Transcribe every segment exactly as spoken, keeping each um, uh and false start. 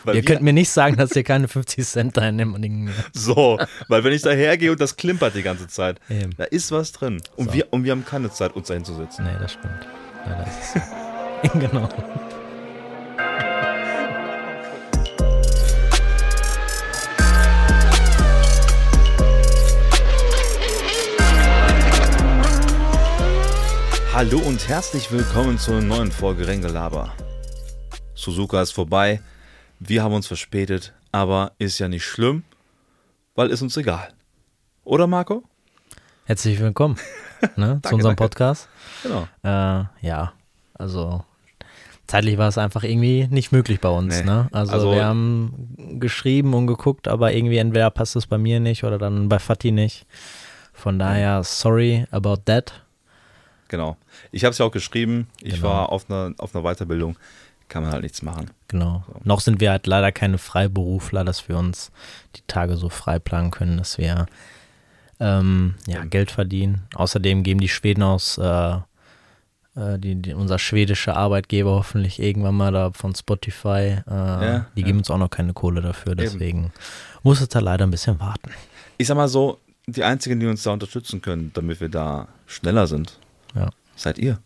Ihr könnt mir nicht sagen, dass ihr keine fünfzig Cent da in dem Ding. So, weil wenn ich da hergehe und das klimpert die ganze Zeit, Eben. da ist was drin. Und, So. wir, und wir haben keine Zeit, uns da hinzusetzen. Nee, das stimmt. Ja, das ist so. Genau. Hallo und herzlich willkommen zur neuen Folge Rengelaber. Suzuka ist vorbei, wir haben uns verspätet, aber ist ja nicht schlimm, weil ist uns egal. Oder Marco? Herzlich willkommen ne, zu Danke, unserem danke. Podcast. Genau. Äh, ja, also zeitlich war es einfach irgendwie nicht möglich bei uns. Nee. Ne? Also, Also- wir haben geschrieben und geguckt, aber irgendwie entweder passt es bei mir nicht oder dann bei Fatih nicht. Von daher, sorry about that. Genau. Ich habe es ja auch geschrieben, ich Genau. war auf einer, auf einer Weiterbildung, kann man halt nichts machen. Genau. So. Noch sind wir halt leider keine Freiberufler, dass wir uns die Tage so frei planen können, dass wir ähm, ja, Geld verdienen. Außerdem geben die Schweden aus, äh, äh, die, die, unser schwedischer Arbeitgeber hoffentlich irgendwann mal da von Spotify, äh, Ja, die ja. geben uns auch noch keine Kohle dafür, deswegen muss es da leider ein bisschen warten. Ich sag mal so, die einzigen, die uns da unterstützen können, damit wir da schneller sind, Ja. seid ihr.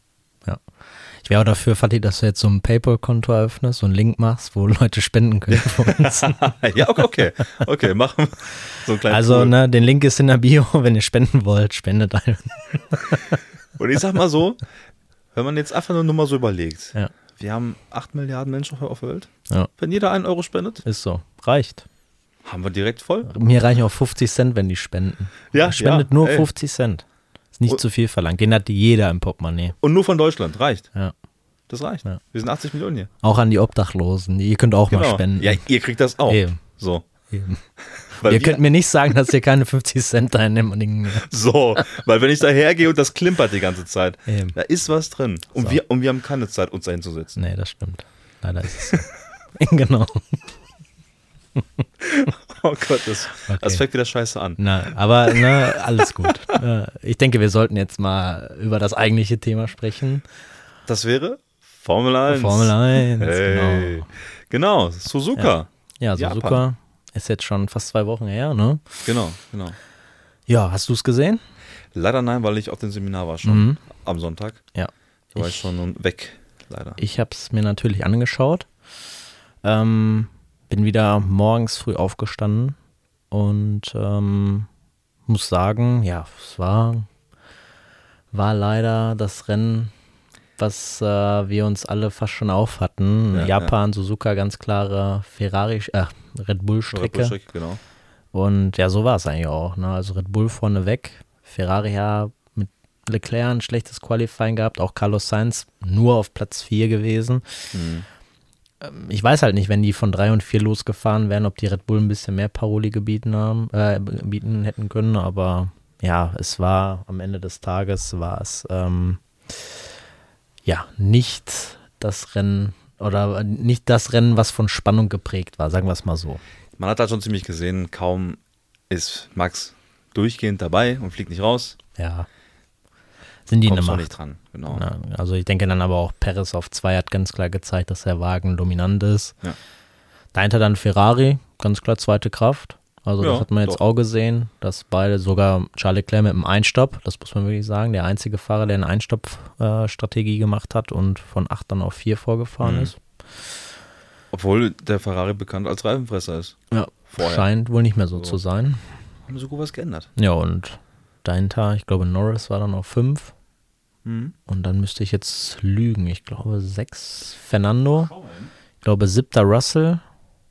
Ich wäre auch dafür, Fatih, dass du jetzt so ein PayPal-Konto eröffnest, so einen Link machst, wo Leute spenden können für uns. Ja, okay, okay, okay, machen wir so einen kleinen Also, Pool. ne, den Link ist in der Bio, wenn ihr spenden wollt, spendet ein. Und ich sag mal so, wenn man jetzt einfach nur mal so überlegt, Ja. wir haben acht Milliarden Menschen auf der Welt, Ja. wenn jeder einen Euro spendet, Ist so. Reicht. haben wir direkt voll. Mir reichen auch fünfzig Cent, wenn die spenden. Ja, Spendet ja, nur ey. fünfzig Cent. Ist nicht Und- zu viel verlangt. Den hat jeder im Portemonnaie. Und nur von Deutschland, reicht. Ja. Das reicht. Ja. Wir sind achtzig Millionen hier. Auch an die Obdachlosen. Ihr könnt auch mal spenden. Ja, ihr kriegt das auch. Eben. So. Eben. Weil Ihr wir, könnt mir nicht sagen, dass ihr keine fünfzig Cent da in dem Ding. so, weil wenn ich da hergehe und das klimpert die ganze Zeit, Eben. da ist was drin. Und, So. wir, und wir haben keine Zeit, uns da hinzusetzen. Nee, das stimmt. Leider ist es so. Genau. Oh Gott, das, Okay. das fängt wieder scheiße an. Na, aber ne, alles gut. Äh, Ich denke, wir sollten jetzt mal über das eigentliche Thema sprechen. Das wäre Formel eins. Formel eins, Hey. genau. Genau, Suzuka. Ja, Japan. Suzuka ist jetzt schon fast zwei Wochen her, ne? Genau, genau. Ja, hast du es gesehen? Leider nein, weil ich auf dem Seminar war schon Mhm. am Sonntag. Ja. Da war Ich- ich schon weg, leider. Ich habe es mir natürlich angeschaut. Ähm, bin wieder morgens früh aufgestanden und ähm, muss sagen, ja, es war, war leider das Rennen, was äh, wir uns alle fast schon auf hatten. Ja, Japan, Suzuka, ganz klare Ferrari, äh, Red Bull-Strecke. Strecke, genau. Und ja, so war es eigentlich auch. Ne? Also Red Bull vorne weg, Ferrari ja mit Leclerc ein schlechtes Qualifying gehabt, auch Carlos Sainz nur auf Platz vier gewesen. Mhm. Ich weiß halt nicht, wenn die von drei und vier losgefahren wären, ob die Red Bull ein bisschen mehr Paroli gebieten haben, äh, bieten hätten können, aber ja, es war am Ende des Tages war es ähm, ja nicht das Rennen oder nicht das Rennen, was von Spannung geprägt war, sagen wir es mal so. Man hat da schon ziemlich gesehen, kaum ist Max durchgehend dabei und fliegt nicht raus, Ja. Sind die in der kommst du auch Macht. nicht dran. Genau. Ja, also ich denke dann aber auch Perez auf zwei hat ganz klar gezeigt, dass der Wagen dominant ist. Ja. Dahinter dann Ferrari, ganz klar zweite Kraft. Also Ja, das hat man jetzt doch. auch gesehen, dass beide, sogar Charles Leclerc mit einem Einstopp, das muss man wirklich sagen, der einzige Fahrer, der eine Einstopp-Strategie gemacht hat und von acht dann auf vier vorgefahren Mhm. ist. Obwohl der Ferrari bekannt als Reifenfresser ist. Ja, Vorher. scheint wohl nicht mehr so, So. zu sein. Haben so gut was geändert. Ja, und dahinter, ich glaube Norris war dann auf fünf. Mhm. Und dann müsste ich jetzt lügen. Ich glaube sechs Fernando. Ich glaube siebter Russell.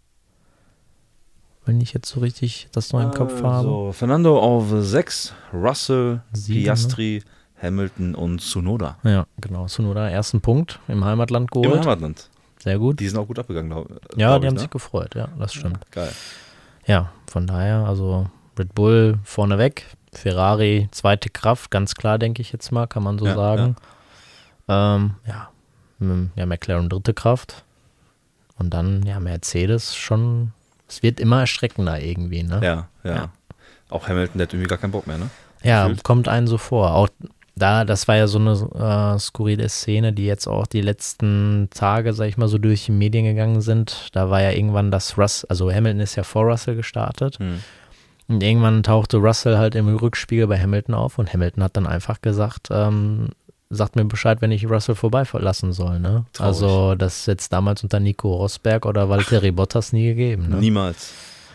Wenn ich jetzt so richtig das noch im Kopf habe. So, Fernando auf sechs, Russell, Sieben, Piastri, Hamilton und Tsunoda. Ja, genau. Tsunoda, ersten Punkt im Heimatland Im geholt. Heimatland. Sehr gut. Die sind auch gut abgegangen, glaub, Ja, glaub die ich, haben ne? sich gefreut. Ja, das stimmt. Geil. Ja, von daher, also Red Bull vorneweg. Ferrari, zweite Kraft, ganz klar, denke ich jetzt mal, kann man so Ja, sagen. Ja. Ähm, ja. M- ja, McLaren dritte Kraft. Und dann, ja, Mercedes schon, es wird immer erschreckender irgendwie, ne? Ja, ja, Ja. Auch Hamilton, der hat irgendwie gar keinen Bock mehr, ne? Ja, Gefühlt. kommt einem so vor. Auch Da, das war ja so eine äh, skurrile Szene, die jetzt auch die letzten Tage, sag ich mal, so durch die Medien gegangen sind. Da war ja irgendwann das Russ, also Hamilton ist ja vor Russell gestartet. Hm. Und irgendwann tauchte Russell halt im Rückspiegel bei Hamilton auf und Hamilton hat dann einfach gesagt, ähm, sagt mir Bescheid, wenn ich Russell vorbei verlassen soll. Ne? Also das ist jetzt damals unter Nico Rosberg oder Valtteri Bottas nie gegeben. Ne? Niemals.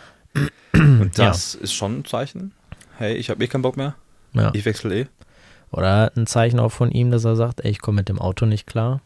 Und das ja. ist schon ein Zeichen. Hey, ich habe eh keinen Bock mehr. Ja. Ich wechsle eh. Oder ein Zeichen auch von ihm, dass er sagt, ey, ich komme mit dem Auto nicht klar.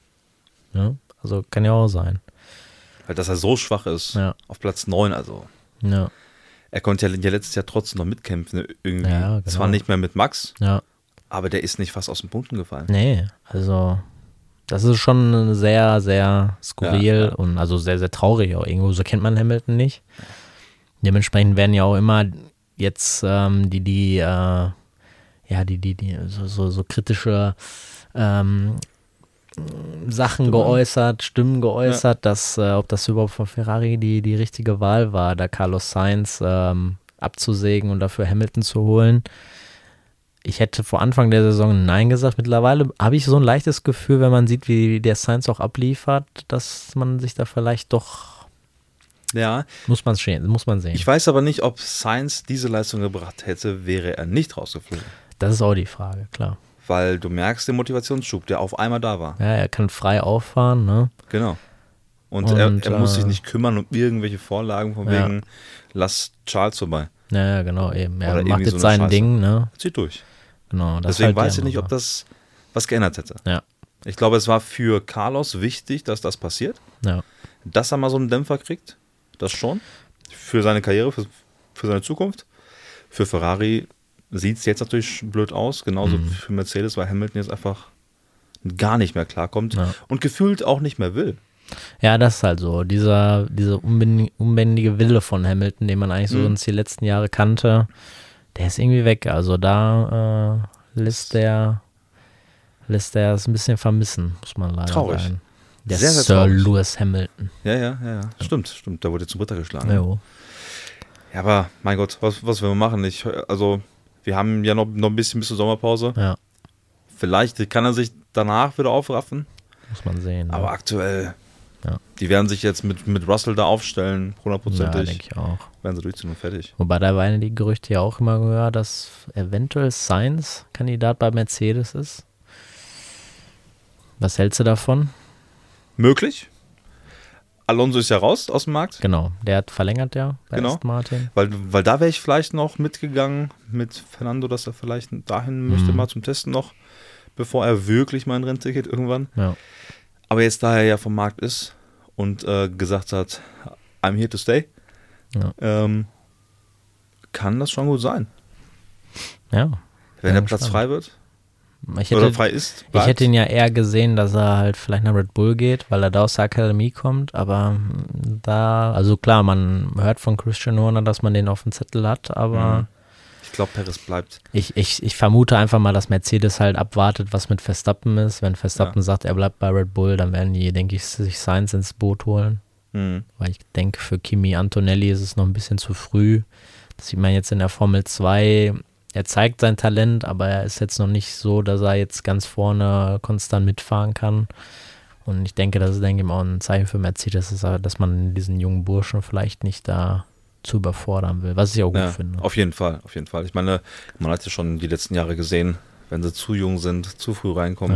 Ja, also kann ja auch sein. Weil dass er so schwach ist, ja. auf Platz neun, also. Ja. Er konnte ja, ja letztes Jahr trotzdem noch mitkämpfen, irgendwie. Ja, genau. Zwar nicht mehr mit Max, ja. aber der ist nicht fast aus den Punkten gefallen. Nee, also das ist schon sehr, sehr skurril ja, ja. und also sehr, sehr traurig auch irgendwo. So kennt man Hamilton nicht. Dementsprechend werden ja auch immer jetzt ähm, die, die, äh, ja, die, die, die, so, so, so kritische ähm, Sachen Stimmen. geäußert, Stimmen geäußert, ja. dass, äh, ob das überhaupt von Ferrari die, die richtige Wahl war, da Carlos Sainz ähm, abzusägen und dafür Hamilton zu holen. Ich hätte vor Anfang der Saison Nein gesagt. Mittlerweile habe ich so ein leichtes Gefühl, wenn man sieht, wie der Sainz auch abliefert, dass man sich da vielleicht doch Ja. Muss man sehen, muss man sehen. Ich weiß aber nicht, ob Sainz diese Leistung gebracht hätte, wäre er nicht rausgeflogen. Das ist auch die Frage, klar. Weil du merkst den Motivationsschub, der auf einmal da war. Ja, er kann frei auffahren, ne? Genau. Und, Und er, er äh, muss sich nicht kümmern um irgendwelche Vorlagen von ja. wegen, lass Charles vorbei. Ja, ja, genau, eben. Er Oder macht jetzt so sein Scheiße. Ding, ne? Zieht durch. Genau. Das Deswegen halt weiß ich nicht, ob das was geändert hätte. Ja. Ich glaube, es war für Carlos wichtig, dass das passiert. Ja. Dass er mal so einen Dämpfer kriegt. Das schon. Für seine Karriere, für, für seine Zukunft. Für Ferrari sieht es jetzt natürlich blöd aus. Genauso mhm. für Mercedes, weil Hamilton jetzt einfach gar nicht mehr klarkommt. Ja. Und gefühlt auch nicht mehr will. Ja, das ist halt so. Dieser, dieser unbändige Wille von Hamilton, den man eigentlich so mhm. uns die letzten Jahre kannte, der ist irgendwie weg. Also da äh, lässt der lässt der es ein bisschen vermissen, muss man leider traurig. sagen. Der sehr, sehr Sir traurig. Lewis Hamilton. Ja, ja, ja, ja. Stimmt, stimmt. Da wurde jetzt zum Ritter geschlagen. Jo. Ja, aber mein Gott, was, was wollen wir machen? Ich, also, wir haben ja noch, noch ein bisschen bis zur Sommerpause. Ja. Vielleicht kann er sich danach wieder aufraffen. Muss man sehen. Aber ja. aktuell, ja. die werden sich jetzt mit, mit Russell da aufstellen, hundertprozentig. Ja, denke ich auch. Werden sie durchziehen und fertig. Wobei da waren die Gerüchte ja auch immer gehört, dass eventuell Sainz Kandidat bei Mercedes ist. Was hältst du davon? Möglich. Alonso ist ja raus aus dem Markt. Genau, der hat verlängert ja bei genau. Aston Martin. Weil, weil da wäre ich vielleicht noch mitgegangen mit Fernando, dass er vielleicht dahin möchte, Mhm. mal zum Testen noch, bevor er wirklich mal ein Rennticket irgendwann. Ja. Aber jetzt, da er ja vom Markt ist und äh, gesagt hat, I'm here to stay, Ja. ähm, kann das schon gut sein. Ja. Wenn ja, der Platz spannend. frei wird. Ich hätte, oder frei ist. ich hätte ihn ja eher gesehen, dass er halt vielleicht nach Red Bull geht, weil er da aus der Akademie kommt, aber da, also klar, man hört von Christian Horner, dass man den auf dem Zettel hat, aber mhm. ich glaube, Perez bleibt. Ich, ich, ich vermute einfach mal, dass Mercedes halt abwartet, was mit Verstappen ist. Wenn Verstappen Ja. sagt, er bleibt bei Red Bull, dann werden die, denke ich, sich Sainz ins Boot holen, Mhm. weil ich denke, für Kimi Antonelli ist es noch ein bisschen zu früh. Das sieht man jetzt in der Formel zwei. Er zeigt sein Talent, aber er ist jetzt noch nicht so, dass er jetzt ganz vorne konstant mitfahren kann. Und ich denke, das ist, denke ich, auch ein Zeichen für Mercedes, dass man diesen jungen Burschen vielleicht nicht da zu überfordern will, was ich auch gut Ja, finde. auf jeden Fall, auf jeden Fall. Ich meine, man hat ja schon die letzten Jahre gesehen, wenn sie zu jung sind, zu früh reinkommen. Ja.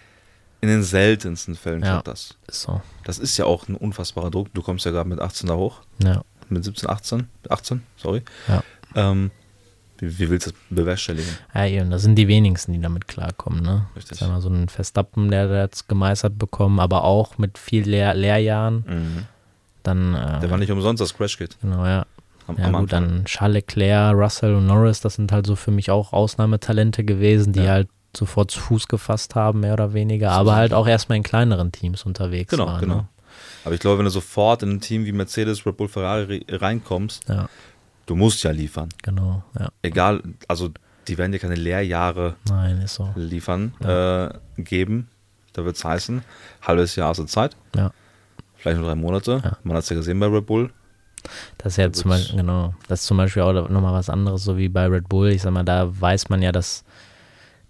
In den seltensten Fällen Ja. klappt das. Ist so. Das ist ja auch ein unfassbarer Druck. Du kommst ja gerade mit achtzehn da hoch. Ja. Mit siebzehn, achtzehn, achtzehn, sorry. Ja. Ähm, wie, wie willst du das bewerkstelligen? Ja, eben, das sind die wenigsten, die damit klarkommen, ne? Richtig. Sag mal, so ein Verstappen, der das gemeistert bekommen, aber auch mit viel Lehr- Lehrjahren. Mhm. Dann, äh, Der war nicht umsonst das Crash-Kit. Genau, ja. Am, Ja am gut, Anfang. dann Charles Leclerc, Russell und Norris, das sind halt so für mich auch Ausnahmetalente gewesen, die Ja. halt sofort zu Fuß gefasst haben, mehr oder weniger, So aber sind halt die. auch erstmal in kleineren Teams unterwegs Genau, waren. genau. Ne? Aber ich glaube, wenn du sofort in ein Team wie Mercedes, Red Bull, Ferrari reinkommst, Ja, du musst ja liefern. genau, ja. Egal, also die werden dir keine Lehrjahre Nein, ist so. liefern, äh, geben. Da wird es heißen, halbes Jahr hast du Zeit, Ja. vielleicht nur drei Monate. Ja. Man hat es ja gesehen bei Red Bull. Das ist ja Da zum wird's- Beispiel, genau, das ist zum Beispiel auch nochmal was anderes, so wie bei Red Bull. Ich sag mal, da weiß man ja, dass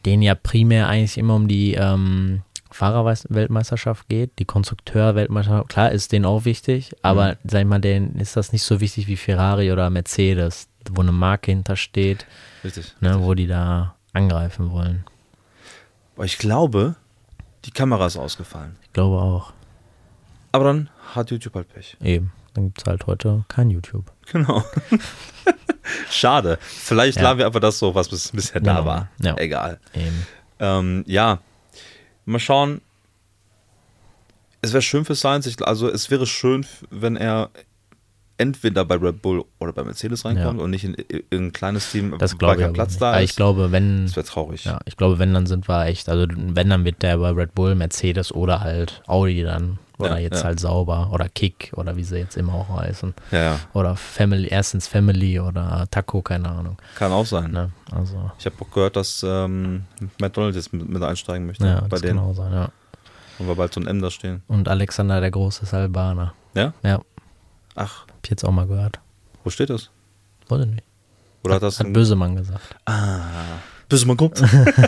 denen ja primär eigentlich immer um die ähm, Fahrerweltmeisterschaft geht, die Konstrukteur-Weltmeisterschaft, klar ist denen auch wichtig, aber mhm. sag ich mal, denen ist das nicht so wichtig wie Ferrari oder Mercedes, wo eine Marke hintersteht, richtig, ne, richtig. wo die da angreifen wollen. Aber ich glaube, die Kamera ist ausgefallen. Ich glaube auch. Aber dann hat YouTube halt Pech. Eben, dann gibt es halt heute kein YouTube. Genau. Schade. Vielleicht Ja. laden wir einfach das so, was bis, bisher Genau. da war. Ja. Egal. Eben. Ähm, ja, mal schauen. Es wäre schön für Sainz. Ich, also es wäre schön, wenn er entweder bei Red Bull oder bei Mercedes reinkommt Ja. und nicht in irgendein kleines Team, Das weil glaube ich kein aber Platz nicht. da Aber ist. ich glaube, wenn, Das wäre traurig. ja, ich glaube, wenn, dann sind wir echt, also wenn, dann wird der bei Red Bull, Mercedes oder halt Audi dann, oder Ja, jetzt ja. halt Sauber oder Kick oder wie sie jetzt immer auch heißen. Ja, ja. Oder Family, erstens Family oder Taco, keine Ahnung. Kann auch sein. Ne? Also, Ich habe auch gehört, dass ähm, McDonald's jetzt mit, mit einsteigen möchte ja, bei das denen. kann auch sein, ja. Und wir bald so ein M da stehen. Und Alexander der Große ist Albaner. Ja? Ja, Ach, hab ich jetzt auch mal gehört. wo steht das? Weiß ich nicht. Oder hat das Hat ein- Bösemann gesagt. Ah, bis man guckt.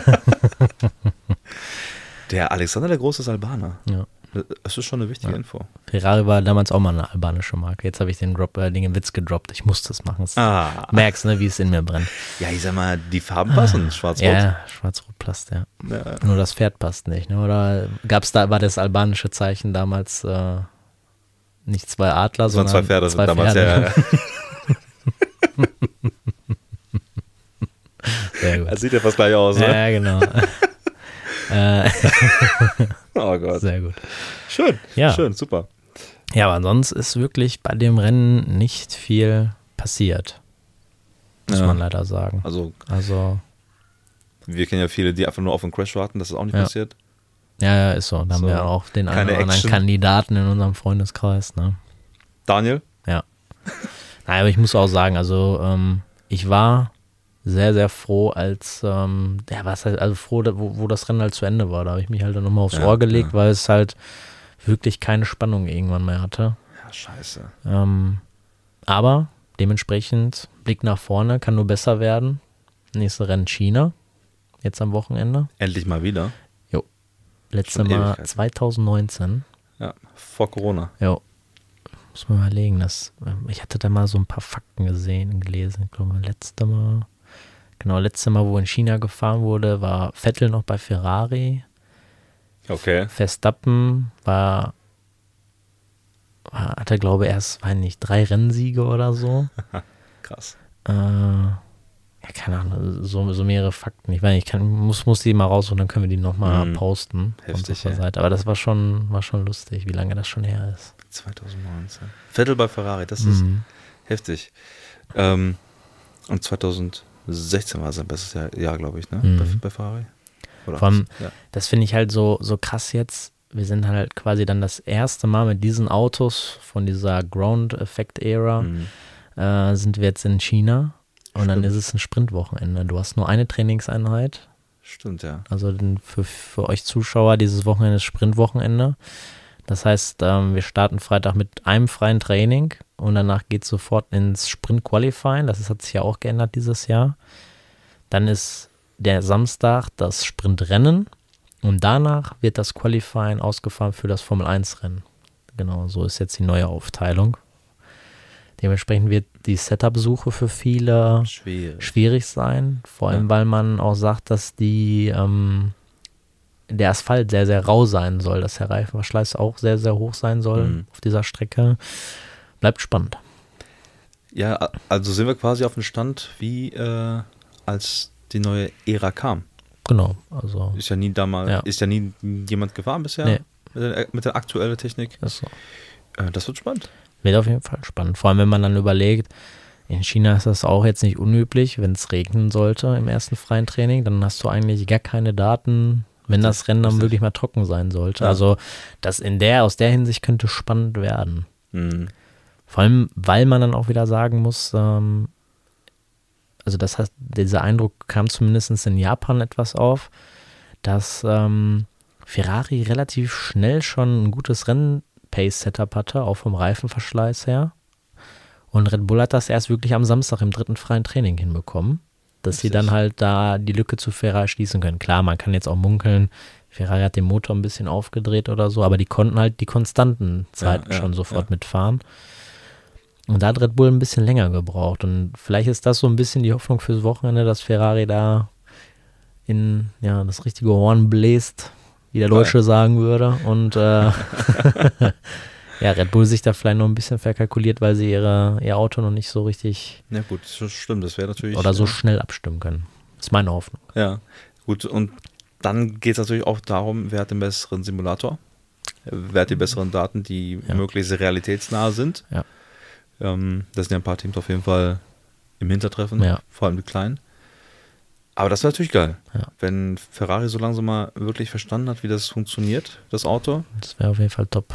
Der Alexander der Große ist Albaner. Ja. Das ist schon eine wichtige Ja. Info. Ferrari war damals auch mal eine albanische Marke. Jetzt habe ich den, Drop, äh, den Witz gedroppt. Ich musste es machen. Ah. Merkst, ne, wie es in mir brennt. Ja, ich sag mal, die Farben passen. Schwarz-Rot. Ja, schwarz-rot passt, ja. Ja. Nur das Pferd passt nicht, ne? Oder gab's da, war das albanische Zeichen damals äh, nicht zwei Adler, Das waren sondern zwei Pferde zwei damals. Pferde. Ja, Sehr gut. das sieht ja fast gleich aus, ne? Ja, genau. äh, Oh Gott. sehr gut. Schön. Ja. Schön, super. Ja, aber sonst ist wirklich bei dem Rennen nicht viel passiert. Muss Ja. man leider sagen. Also, Also, wir kennen ja viele, die einfach nur auf einen Crash warten. Das ist auch nicht Ja. passiert. ja, ja, ist so. Da haben So, wir auch den einen keine oder anderen Action. Kandidaten in unserem Freundeskreis, ne? Daniel? Ja. Naja, aber ich muss auch sagen, also ähm, ich war sehr, sehr froh, als, ähm, ja, was heißt, also froh, da- wo, wo das Rennen halt zu Ende war. Da habe ich mich halt dann nochmal aufs Ja, Ohr gelegt, ja. weil es halt wirklich keine Spannung irgendwann mehr hatte. Ja, scheiße. Ähm, aber dementsprechend, Blick nach vorne, kann nur besser werden. Nächste Rennen China, jetzt am Wochenende. Endlich mal wieder. Letzte Schon Mal Ewigkeiten. zwanzig neunzehn. Ja, vor Corona. Jo. Muss man überlegen, das, ähm, ich hatte da mal so ein paar Fakten gesehen, gelesen. Ich glaube, letzte Mal, genau, letzte Mal, wo in China gefahren wurde, war Vettel noch bei Ferrari. Okay. Verstappen war, war hatte, glaube ich, erst, weiß nicht, drei Rennsiege oder so. Krass. Äh, ja, keine Ahnung, so, so mehrere Fakten. Ich weiß nicht, ich kann, muss, muss die mal raus und dann können wir die nochmal Mhm. posten. auf Heftig, unserer ja. Seite. Aber das war schon, war schon lustig, wie lange das schon her ist. zwanzig neunzehn. Vettel bei Ferrari, das ist Mhm. heftig. Ähm, und zwanzig sechzehn war sein bestes Jahr, Jahr glaube ich, ne? Mhm. Bei, bei Ferrari. Oder Vor allem, ja. das finde ich halt so, so krass jetzt. Wir sind halt quasi dann das erste Mal mit diesen Autos von dieser Ground-Effect-Ära, Mhm. äh, sind wir jetzt in China. Und dann Stimmt. ist es ein Sprintwochenende. Du hast nur eine Trainingseinheit. Stimmt, ja. Also den- für, für euch Zuschauer, dieses Wochenende ist Sprintwochenende. Das heißt, ähm, wir starten Freitag mit einem freien Training und danach geht es sofort ins Sprint-Qualifying. Das ist, hat sich ja auch geändert dieses Jahr. Dann ist der Samstag das Sprintrennen und danach wird das Qualifying ausgefahren für das Formel eins Rennen. Genau, so ist jetzt die neue Aufteilung. Dementsprechend wird die Setup-Suche für viele Schwierig. schwierig sein, vor allem Ja. weil man auch sagt, dass die ähm, der Asphalt sehr, sehr rau sein soll, dass der Reifenverschleiß auch sehr, sehr hoch sein soll Mhm. auf dieser Strecke. Bleibt spannend. Ja, also sind wir quasi auf dem Stand, wie äh, als die neue Ära kam. Genau, also Ist ja nie damals, Ja. ist ja nie jemand gefahren bisher Nee. mit, der, mit der aktuellen Technik. ist so. Äh, das wird spannend. Wird auf jeden Fall spannend. Vor allem, wenn man dann überlegt, in China ist das auch jetzt nicht unüblich, wenn es regnen sollte im ersten freien Training, dann hast du eigentlich gar keine Daten, wenn das Rennen dann richtig. wirklich mal trocken sein sollte. Ja. Also das in der, aus der Hinsicht könnte spannend werden. Mhm. Vor allem, weil man dann auch wieder sagen muss, ähm, also das heißt, dieser Eindruck kam zumindest in Japan etwas auf, dass ähm, Ferrari relativ schnell schon ein gutes Rennen-Pace-Setup hatte, auch vom Reifenverschleiß her. Und Red Bull hat das erst wirklich am Samstag im dritten freien Training hinbekommen. dass Richtig. sie dann halt da die Lücke zu Ferrari schließen können. Klar, man kann jetzt auch munkeln, Ferrari hat den Motor ein bisschen aufgedreht oder so, aber die konnten halt die konstanten Zeiten Ja, ja, schon sofort ja. mitfahren. Und da hat Red Bull ein bisschen länger gebraucht. Und vielleicht ist das so ein bisschen die Hoffnung fürs Wochenende, dass Ferrari da in ja, das richtige Horn bläst, wie der Deutsche Geil. sagen würde. Und äh, ja, Red Bull sich da vielleicht noch ein bisschen verkalkuliert, weil sie ihre, ihr Auto noch nicht so richtig Ja gut, das stimmt, das wäre natürlich... oder so äh, schnell abstimmen können. Das ist meine Hoffnung. Ja, gut, und dann geht es natürlich auch darum, wer hat den besseren Simulator, wer hat die besseren Daten, die Ja. möglichst realitätsnah sind. Ja. Ähm, da sind ja ein paar Teams auf jeden Fall im Hintertreffen, Ja. vor allem die Kleinen. Aber das wäre natürlich geil, Ja. wenn Ferrari so langsam mal wirklich verstanden hat, wie das funktioniert, das Auto. Das wäre auf jeden Fall top.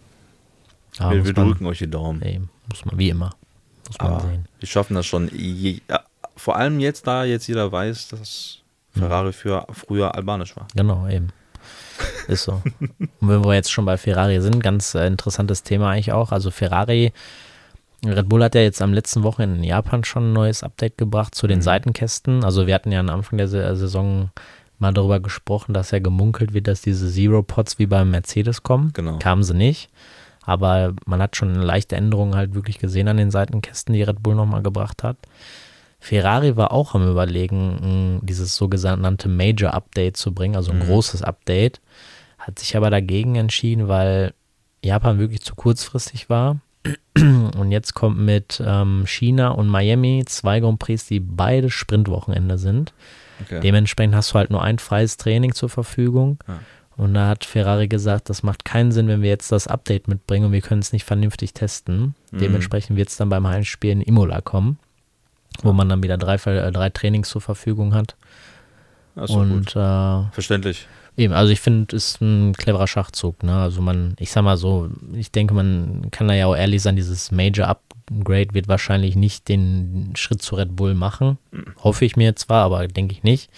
Aber wir muss wir man, drücken euch die Daumen. ey, muss man, wie immer, muss man Aber sehen. die schaffen das schon. Je, ja, vor allem jetzt, da jetzt jeder weiß, dass Ferrari für früher albanisch war. Genau, eben. Ist so. Und wenn wir jetzt schon bei Ferrari sind, ganz äh, interessantes Thema eigentlich auch. Also Ferrari, Red Bull hat ja jetzt am letzten Wochenende in Japan schon ein neues Update gebracht zu den Mhm. Seitenkästen. Also wir hatten ja am Anfang der Sa- Saison mal darüber gesprochen, dass ja gemunkelt wird, dass diese Zero-Pods wie beim Mercedes kommen. Genau. Kamen sie nicht. Aber man hat schon eine leichte Änderung halt wirklich gesehen an den Seitenkästen, die Red Bull nochmal gebracht hat. Ferrari war auch am Überlegen, mh, dieses sogenannte Major-Update zu bringen, also ein Mhm. großes Update. Hat sich aber dagegen entschieden, weil Japan wirklich zu kurzfristig war. Und jetzt kommt mit ähm, China und Miami zwei Grand Prix, die beide Sprintwochenende sind. Okay. Dementsprechend hast du halt nur ein freies Training zur Verfügung. Ja. Und da hat Ferrari gesagt, das macht keinen Sinn, wenn wir jetzt das Update mitbringen und wir können es nicht vernünftig testen. Mhm. Dementsprechend wird es dann beim Heimspiel in Imola kommen, wo man dann wieder drei, äh, drei Trainings zur Verfügung hat. Ach so, Und gut. äh, Verständlich. eben, also ich finde, es ist ein cleverer Schachzug. Ne? Also man, ich sag mal so, ich denke, man kann da ja auch ehrlich sein, dieses Major Upgrade wird wahrscheinlich nicht den Schritt zu Red Bull machen. Hoffe ich mir zwar, aber denke ich nicht.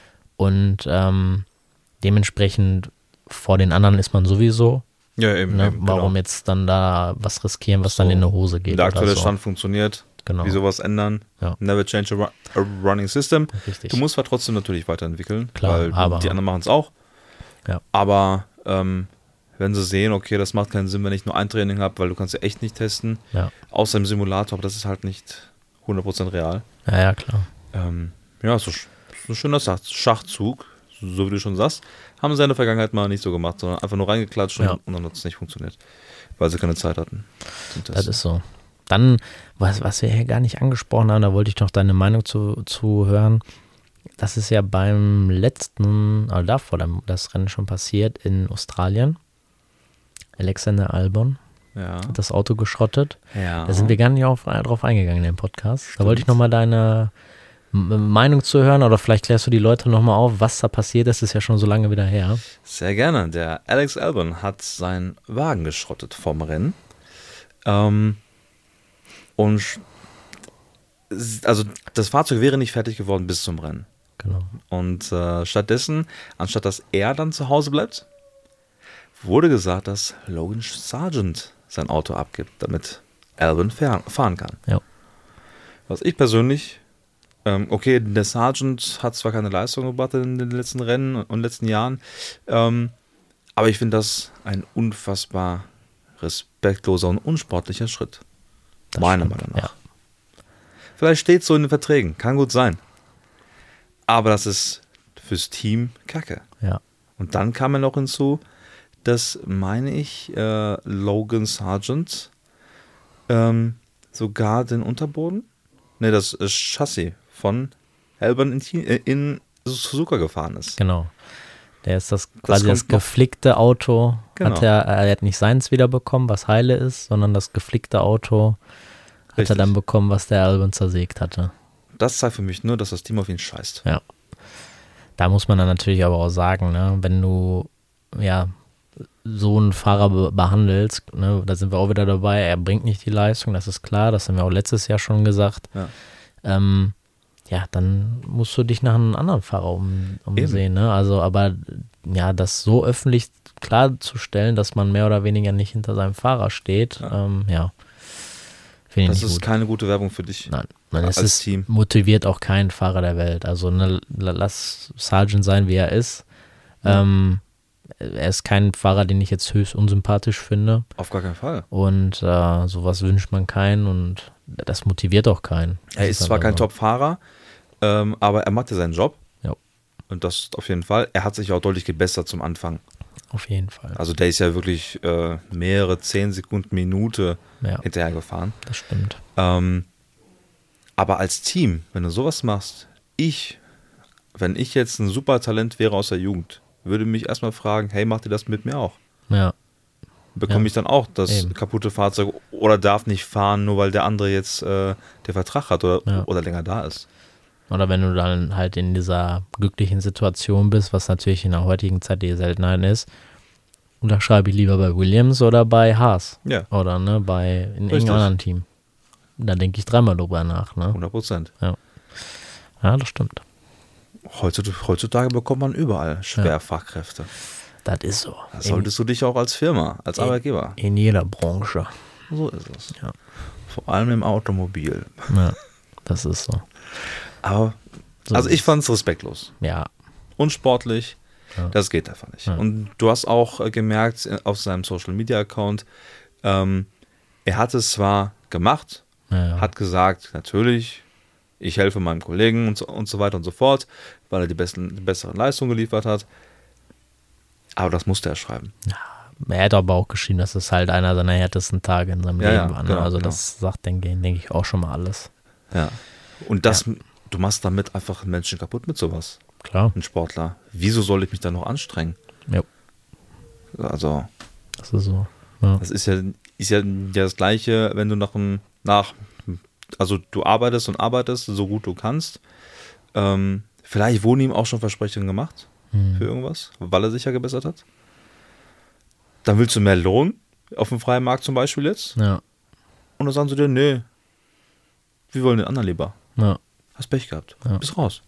Und ähm, dementsprechend vor den anderen ist man sowieso. Ja, eben. Ne? eben Warum genau. jetzt dann da was riskieren, was dann So, in die Hose geht? Der oder aktuelle so. Stand funktioniert. Genau. Wie sowas ändern. Ja. Never change a, ru a running system. Richtig. Du musst zwar trotzdem natürlich weiterentwickeln, Klar, weil aber- die anderen machen es auch. Ja. Aber ähm, wenn sie sehen, okay, das macht keinen Sinn, wenn ich nur ein Training habe, weil du kannst ja echt nicht testen, Ja. außer im Simulator, aber das ist halt nicht hundert Prozent real. Ja, ja, klar. Ähm, ja, so, so ein schöner Schach- Schachzug, so wie du schon sagst, haben sie in der Vergangenheit mal nicht so gemacht, sondern einfach nur reingeklatscht und, Ja. und dann hat es nicht funktioniert, weil sie keine Zeit hatten. zum Das Testen. ist so. Dann, was, was wir hier gar nicht angesprochen haben, da wollte ich noch deine Meinung zu, zu hören. Das ist ja beim letzten, also davor dem- das Rennen schon passiert in Australien. Alexander Albon Ja. hat das Auto geschrottet. ja. Da sind wir gar nicht auf, drauf eingegangen in dem Podcast. Da Stimmt. wollte ich nochmal deine M- Meinung zu hören oder vielleicht klärst du die Leute nochmal auf, was da passiert ist. Das ist ja schon so lange wieder her. Sehr gerne. Der Alex Albon hat seinen Wagen geschrottet vom Rennen. Ähm, und sch- also das Fahrzeug wäre nicht fertig geworden bis zum Rennen. Genau. Und äh, stattdessen, anstatt dass er dann zu Hause bleibt, wurde gesagt, dass Logan Sargent sein Auto abgibt, damit Albon fahren, fahren kann. Ja. Was ich persönlich, ähm, okay, der Sargent hat zwar keine Leistung gebracht in den letzten Rennen und letzten Jahren, ähm, aber ich finde das ein unfassbar respektloser und unsportlicher Schritt. Das Meiner stimmt, Meinung nach. ja. Vielleicht steht es so in den Verträgen, kann gut sein. Aber das ist fürs Team Kacke. Ja. Und dann kam er noch hinzu, dass, meine ich, äh, Logan Sargent ähm, sogar den Unterboden, ne, das äh, Chassis von Albon in, Ti- äh, in Suzuka gefahren ist. Genau. Der ist das quasi das, kommt noch. geflickte Auto. Genau. Hat er, er hat nicht seins wiederbekommen, was heile ist, sondern das geflickte Auto hat Richtig. er dann bekommen, was der Albon zersägt hatte. Das zeigt für mich nur, dass das Team auf ihn scheißt. Ja. Da muss man dann natürlich aber auch sagen, ne, wenn du ja so einen Fahrer be behandelst, ne, da sind wir auch wieder dabei, er bringt nicht die Leistung, das ist klar, das haben wir auch letztes Jahr schon gesagt. Ja. Ähm, ja, dann musst du dich nach einem anderen Fahrer um, umsehen, ne? Also, aber ja, das so öffentlich klarzustellen, dass man mehr oder weniger nicht hinter seinem Fahrer steht, Ja. ähm, ja, Finde ich Das nicht ist gut. keine gute Werbung für dich. Nein, nein, es als ist, Team. motiviert auch keinen Fahrer der Welt. Also ne, lass Sargent sein, wie er ist. Ja. Ähm, er ist kein Fahrer, den ich jetzt höchst unsympathisch finde. Auf gar keinen Fall. Und äh, sowas wünscht man keinen und das motiviert auch keinen. Das Er ist zwar einfach kein so. Top-Fahrer, ähm, aber er macht ja seinen Job. Ja. Und das auf jeden Fall. Er hat sich auch deutlich gebessert zum Anfang. Auf jeden Fall. Also der ist ja wirklich äh, mehrere zehn Sekunden, Minute Ja, hinterher gefahren. das stimmt. Ähm, aber als Team, wenn du sowas machst, ich, wenn ich jetzt ein super Talent wäre aus der Jugend, würde mich erstmal fragen, hey, macht ihr das mit mir auch? Ja, Bekomme Ja. ich dann auch das Eben. kaputte Fahrzeug oder darf nicht fahren, nur weil der andere jetzt äh, den Vertrag hat oder, Ja. oder länger da ist? oder wenn du dann halt in dieser glücklichen Situation bist, was natürlich in der heutigen Zeit die Seltenheit ist, unterschreibe ich lieber bei Williams oder bei Haas. Ja, Oder ne, bei in Richtig. irgendeinem anderen Team. Da denke ich dreimal drüber nach. Ne? hundert Prozent. Ja, das stimmt. Heutzutage, heutzutage bekommt man überall Schwerfachkräfte. Das ist so. Da In, solltest du dich auch als Firma, als in- Arbeitgeber. in jeder Branche. So ist es. Ja. Vor allem im Automobil. Ja, das ist so. Aber, So also ist ich fand es respektlos. Ja, Unsportlich. Ja. Das geht einfach nicht. Ja. Und du hast auch äh, gemerkt äh, auf seinem Social Media Account, ähm, er hat es zwar gemacht, ja, ja. hat gesagt, natürlich, ich helfe meinem Kollegen und so, und so weiter und so fort, weil er die, besten, die besseren Leistungen geliefert hat. Aber das musste er schreiben. Er hat aber auch geschrieben, dass es halt einer seiner härtesten Tage in seinem Ja, Leben ja, war. Ne? genau, also genau. das sagt, denke, denke ich, auch schon mal alles. Ja. Und das, du machst damit einfach einen Menschen kaputt mit sowas. Klar. Ein Sportler. Wieso soll ich mich da noch anstrengen? Ja, Also, das ist so. Ja. das ist ja, ist ja das Gleiche, wenn du nach einem, nach, also du arbeitest und arbeitest, so gut du kannst. Ähm, vielleicht wurden ihm auch schon Versprechungen gemacht Hm. für irgendwas, weil er sich ja gebessert hat. Dann willst du mehr Lohn auf dem freien Markt zum Beispiel jetzt. Ja, Und dann sagen sie dir, nee, wir wollen den anderen lieber. ja. Hast Pech gehabt. Ja. Bist raus.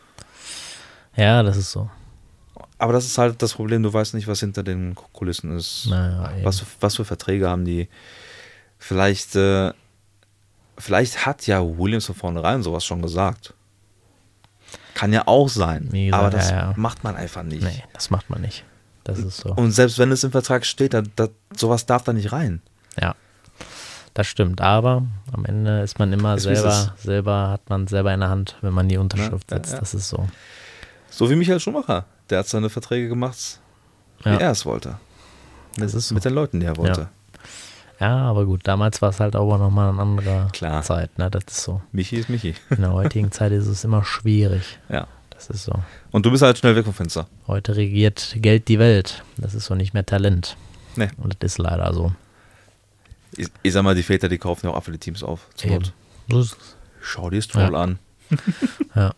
Ja, das ist so. Aber das ist halt das Problem, du weißt nicht, was hinter den Kulissen ist. Naja, eben. Was, was für Verträge haben die? Vielleicht, äh, vielleicht hat ja Williams von vornherein sowas schon gesagt. Kann ja auch sein. Wie gesagt, aber das ja, ja. macht man einfach nicht. Nee, das macht man nicht. Das ist so. Und selbst wenn es im Vertrag steht, da, da, sowas darf da nicht rein. Ja, das stimmt. Aber am Ende ist man immer Ist, wie es selber, selber hat man selber in der Hand, wenn man die Unterschrift Ja, setzt. ja, ja. Das ist so. So wie Michael Schumacher. Der hat seine Verträge gemacht, wie Ja. er es wollte. Das ist so. Mit den Leuten, die er wollte. Ja, aber gut, damals war es halt auch nochmal eine andere Klar. Zeit. Ne? Das ist so. Michi ist Michi. In der heutigen Zeit ist es immer schwierig. Ja. Das ist so. Und du bist halt schnell weg vom Fenster. Heute regiert Geld die Welt. Das ist so nicht mehr Talent. Nee. Und das ist leider so. Ich, ich sag mal, die Väter, die kaufen ja auch für die Teams auf. Zur Eben. Not. So ist es. Schau dir Stroll Ja. an. Ja.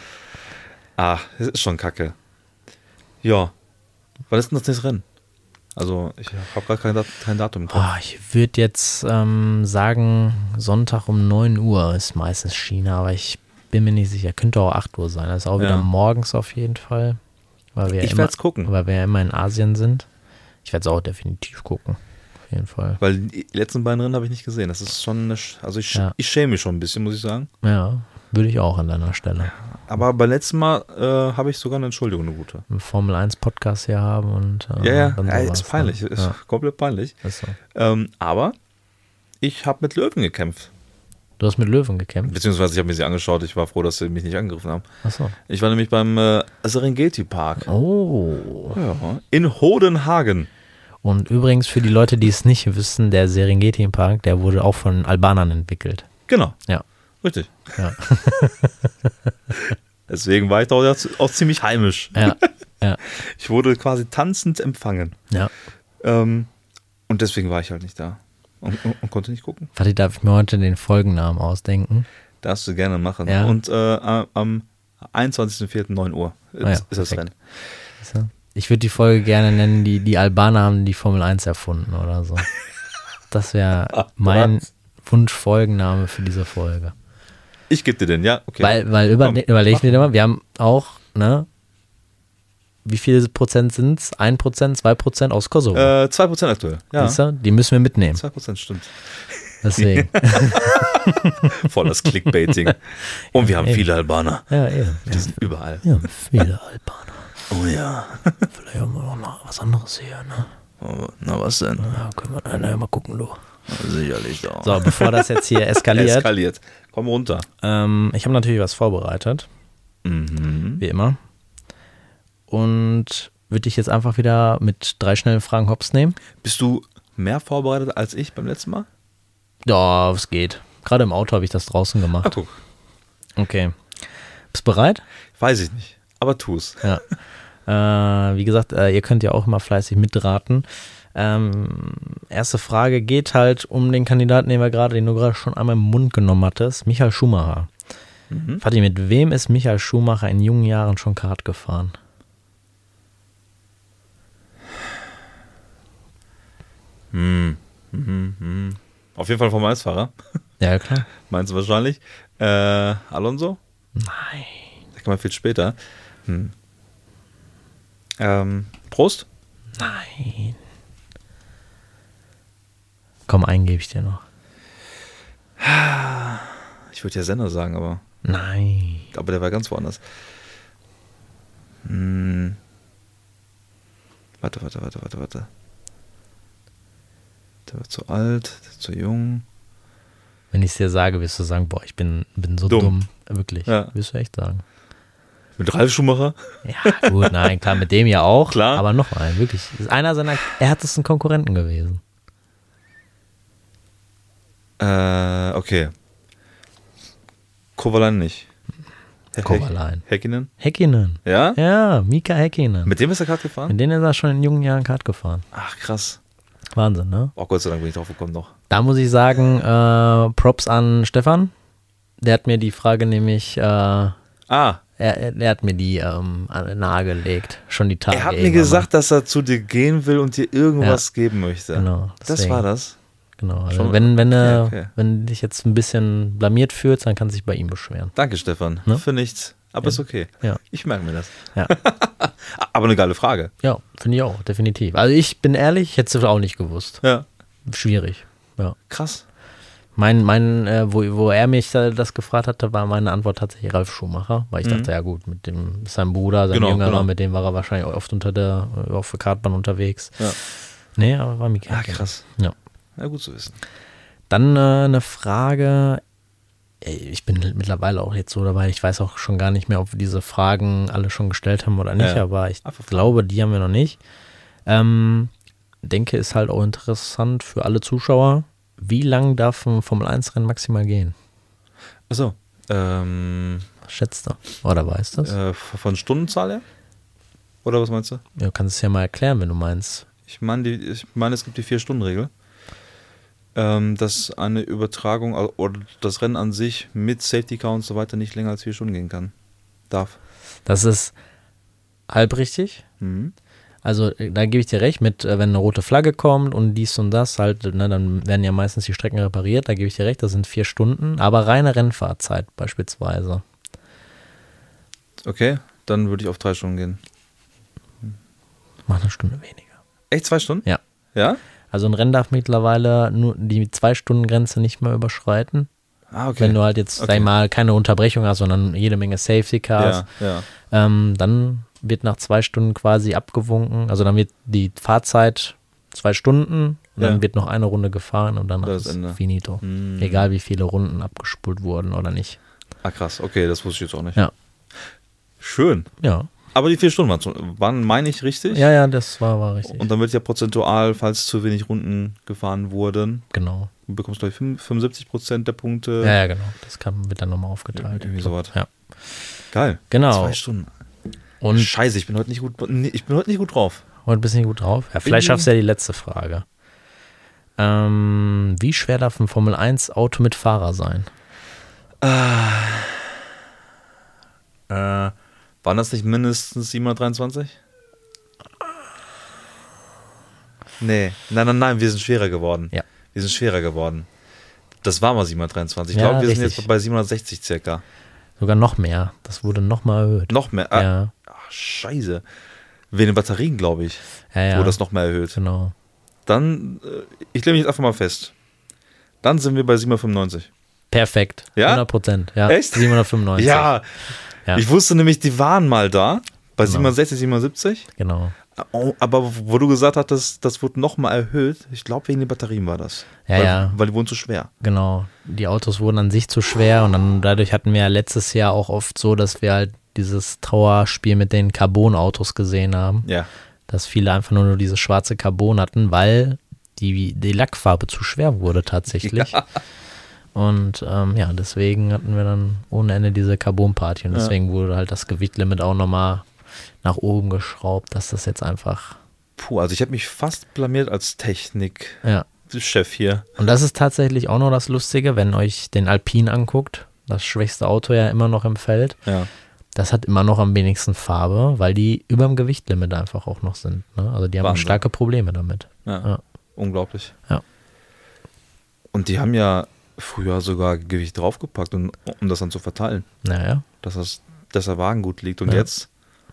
Ah, das ist schon kacke. Ja. Was ist denn das nächste Rennen? Also, ich habe gar kein, Dat kein Datum im Kopf. Boah, ich würde jetzt ähm, sagen, Sonntag um neun Uhr ist meistens China, aber ich bin mir nicht sicher. Könnte auch acht Uhr sein. Das ist auch wieder Ja. morgens auf jeden Fall. Weil wir, ja Ich immer, werde es gucken, weil wir ja immer in Asien sind. Ich werde es auch definitiv gucken. Auf jeden Fall. weil die letzten beiden Rennen habe ich nicht gesehen. Das ist schon, eine, Sch- also ich, Ja. ich schäme mich schon ein bisschen, muss ich sagen. Ja, würde ich auch an deiner Stelle. Aber beim letzten Mal äh, habe ich sogar eine Entschuldigung, eine gute. Einen Formel eins Podcast hier haben und äh, Ja, ja, dann ja sowas, ist peinlich. ne? Ist Ja, komplett peinlich. ist so. Ähm, aber ich habe mit Löwen gekämpft. Du hast mit Löwen gekämpft? Beziehungsweise ich habe mir sie angeschaut. Ich war froh, dass sie mich nicht angegriffen haben. Achso. Ich war nämlich beim äh, Serengeti Park. Oh. Ja, in Hodenhagen. Und übrigens für die Leute, die es nicht wissen, der Serengeti Park, der wurde auch von Albanern entwickelt. Genau. Ja. Richtig. Ja. Deswegen war ich da auch, auch ziemlich heimisch. Ja. Ja. Ich wurde quasi tanzend empfangen. Ja. Ähm, und deswegen war ich halt nicht da. Und, und, und konnte nicht gucken. Warte, darf ich mir heute den Folgennamen ausdenken? Darfst du gerne machen. Ja. Und äh, am einundzwanzigsten vierten neun Uhr ist, Ah ja, ist das perfekt. Rennen. So. Ich würde die Folge gerne nennen, die, die Albaner haben die Formel eins erfunden oder so. Das wäre mein Wunsch-Folgenname für diese Folge. Ich gebe dir den, ja. Okay. Weil, weil über, Komm, überleg mach. dir mal, wir haben auch, ne, wie viele Prozent sind es? ein Prozent, zwei Prozent aus Kosovo. Äh, zwei Prozent aktuell. Ja. Siehst du? Die müssen wir mitnehmen. zwei Prozent stimmt. Deswegen. Voll das Clickbaiting. Und wir haben eben. viele Albaner. Ja, eben. Die sind überall. Ja, viele Albaner. Oh ja. Vielleicht haben wir auch noch was anderes hier, ne? Oh, na was denn? Ja, können wir dann ja mal gucken, du. Sicherlich doch. So, bevor das jetzt hier eskaliert. Eskaliert. Komm runter. Ähm, ich habe natürlich was vorbereitet. Mhm. Wie immer. Und würde dich jetzt einfach wieder mit drei schnellen Fragen hops nehmen? Bist du mehr vorbereitet als ich beim letzten Mal? Ja, es geht. Gerade im Auto habe ich das draußen Ach, gemacht. guck. Okay. Bist bereit? Weiß ich nicht. Aber tu's. Ja. äh, wie gesagt, äh, ihr könnt ja auch immer fleißig mitraten. Ähm, erste Frage geht halt um den Kandidaten, den wir gerade, den du gerade schon einmal im Mund genommen hattest, Michael Schumacher. Mhm. Vati, mit wem ist Michael Schumacher in jungen Jahren schon Kart gefahren? Hm. Mhm. Mhm. Auf jeden Fall vom Eisfahrer. Ja, klar. Meinst du wahrscheinlich? Äh, Alonso? Nein. Da kann man viel später. Hm. Ähm, Prost? Nein. Komm, einen gebe ich dir noch. Ich würde ja Senna sagen, aber, Nein. aber der war ganz woanders. Hm. Warte, warte, warte, warte, warte. Der war zu alt, der war zu jung. Wenn ich es dir sage, wirst du sagen, boah, ich bin, bin so Dumm. dumm. Wirklich. Ja. Wirst du echt sagen. Mit Ralf Schumacher? Ja, gut, nein, klar, mit dem ja auch. Klar. Aber noch ein, wirklich. Ist einer seiner härtesten Konkurrenten gewesen. Äh, okay. Kovalainen nicht. He- Kovalainen. He- Häkkinen? Häkkinen. Ja? Ja, Mika Häkkinen. Mit dem ist er Kart gefahren? Mit denen ist er schon in jungen Jahren Kart gefahren. Ach, krass. Wahnsinn, ne? Oh, Gott sei Dank bin ich drauf gekommen noch. Da muss ich sagen, äh, Props an Stefan. Der hat mir die Frage nämlich, äh, er, Ah, er hat mir die ähm, nahegelegt. Schon die Tage. er hat mir irgendwann gesagt, dass er zu dir gehen will und dir irgendwas geben möchte. mal. Genau. Das deswegen. war das? Genau. Also Schon- wenn, wenn, okay, äh, okay. wenn du dich jetzt ein bisschen blamiert fühlst, dann kannst du dich bei ihm beschweren. Danke, Stefan. Ne? Für nichts. Aber Ja. ist okay. Ja. Ich merke mir das. Ja. Aber eine geile Frage. Ja, finde ich auch, definitiv. Also ich bin ehrlich, ich hätte es auch nicht gewusst. Ja. Schwierig. Ja. Krass. Mein, mein, äh, wo, wo er mich äh, das gefragt hatte, war meine Antwort tatsächlich Ralf Schumacher, weil ich Mhm. dachte, ja gut, mit dem ist sein Bruder, sein Genau, Jüngerer, genau. mit dem war er wahrscheinlich oft unter der, äh, auf der Kartbahn unterwegs. Ja. Nee, aber war Mika. Ah, krass. Ja. Ja, gut zu wissen. Dann äh, eine Frage, ey, ich bin mittlerweile auch jetzt so dabei, ich weiß auch schon gar nicht mehr, ob wir diese Fragen alle schon gestellt haben oder nicht, Ja. aber ich Einfach fragen. glaube, die haben wir noch nicht. Ähm, denke, ist halt auch interessant für alle Zuschauer. Wie lang darf ein Formel eins Rennen maximal gehen? Achso. Ähm, Was schätzt du? Oder weißt du das? äh, von Stundenzahl her? Oder was meinst du? Ja, du kannst es ja mal erklären, wenn du meinst. Ich meine, die- ich meine, es gibt die Vier-Stunden-Regel. Ähm, dass eine Übertragung au- oder das Rennen an sich mit Safety Car und so weiter nicht länger als vier Stunden gehen kann. Darf. Das ist halb richtig. Mhm. Also äh, da gebe ich dir recht, mit äh, wenn eine rote Flagge kommt und dies und das, halt, ne, dann werden ja meistens die Strecken repariert, da gebe ich dir recht, das sind vier Stunden, aber reine Rennfahrzeit beispielsweise. Okay, dann würde ich auf drei Stunden gehen. Mach eine Stunde weniger. Echt zwei Stunden? Ja. Ja? Also ein Rennen darf mittlerweile nur die Zwei-Stunden-Grenze nicht mehr überschreiten. Ah, okay. Wenn du halt jetzt, Okay. sag ich mal, keine Unterbrechung hast, sondern jede Menge Safety Cars, ja, ja. ähm, dann wird nach zwei Stunden quasi abgewunken. Also dann wird die Fahrzeit zwei Stunden und Ja. dann wird noch eine Runde gefahren und danach Das ist ist Ende. finito. Hm. Egal wie viele Runden abgespult wurden oder nicht. Ah, krass. Okay, das wusste ich jetzt auch nicht. Ja. Schön. Ja. Aber die vier Stunden waren, schon- waren meine ich, richtig? Ja, ja, das war, war richtig. Und dann wird ja prozentual, falls zu wenig Runden gefahren wurden, genau. du bekommst, glaube ich, fünfundsiebzig Prozent der Punkte. Ja, ja, genau. Das kann, wird dann nochmal aufgeteilt. Irgendwie sowas. Ja. Geil. Genau. Zwei Stunden. Und Scheiße, ich bin heute nicht gut, nee, ich bin heute nicht gut drauf. heute bist du nicht gut drauf. Ja, vielleicht schaffst du ja die letzte Frage. Ähm, wie schwer darf ein Formel eins Auto mit Fahrer sein? Äh, waren das nicht mindestens siebenhundertdreiundzwanzig? Nee, nein, nein, nein, wir sind schwerer geworden. Ja. Wir sind schwerer geworden. Das war mal siebenhundertdreiundzwanzig. Ich Ja, glaube, wir sind richtig. jetzt bei siebenhundertsechzig circa. Sogar noch mehr. Das wurde nochmal erhöht. Noch mehr. Ah, Ja, ach, scheiße. Wegen den Batterien, glaube ich, ja, ja. wurde das noch mehr erhöht. Genau. Dann, äh, ich lege mich jetzt einfach mal fest. Dann sind wir bei siebenhundertfünfundneunzig. Perfekt. Ja? hundert Prozent. Ja. Echt? siebenhundertfünfundneunzig. Ja. Ja. Ich wusste nämlich, die waren mal da. Bei Genau. siebenundsechzig, siebenundsiebzig. Genau. Oh, aber wo du gesagt hattest, das wurde nochmal erhöht, ich glaube, wegen den Batterien war das. Ja, weil, ja. Weil die wurden zu schwer. Genau. Die Autos wurden an sich zu schwer und dann dadurch hatten wir ja letztes Jahr auch oft so, dass wir halt dieses Trauerspiel mit den Carbon-Autos gesehen haben. Ja. Dass viele einfach nur, nur dieses schwarze Carbon hatten, weil die, die Lackfarbe zu schwer wurde tatsächlich. Ja. Und ähm, ja, deswegen hatten wir dann ohne Ende diese Carbon-Party und Ja. deswegen wurde halt das Gewichtlimit auch nochmal nach oben geschraubt, dass das jetzt einfach, Puh, also ich habe mich fast blamiert als Technik-Chef ja. hier. Und das ist tatsächlich auch noch das Lustige, wenn euch den Alpine anguckt, das schwächste Auto ja immer noch im Feld, Ja. das hat immer noch am wenigsten Farbe, weil die über dem Gewichtlimit einfach auch noch sind. Ne? Also die haben Wahnsinn. starke Probleme damit. Ja. Ja. Unglaublich. Ja. Und die haben ja früher sogar Gewicht draufgepackt, um, um das dann zu verteilen, Naja, dass, das, dass der Wagen gut liegt. Und Ja. jetzt